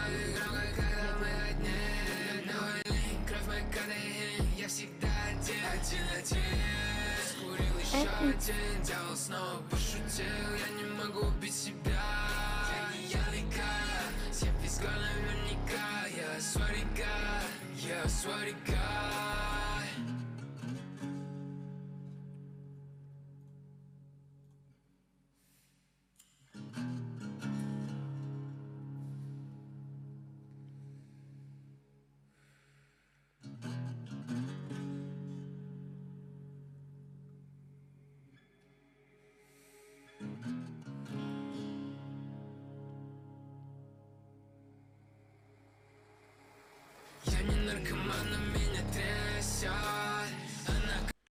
громко, когда мы одни. Новый линк, кровь мой кадеин. Я всегда один. Скурил еще один, делал снова пошутил. Я не могу убить себя. Я не ялика, я пискал наверняка. Я swear to God. Я не наркоман, но меня трясет.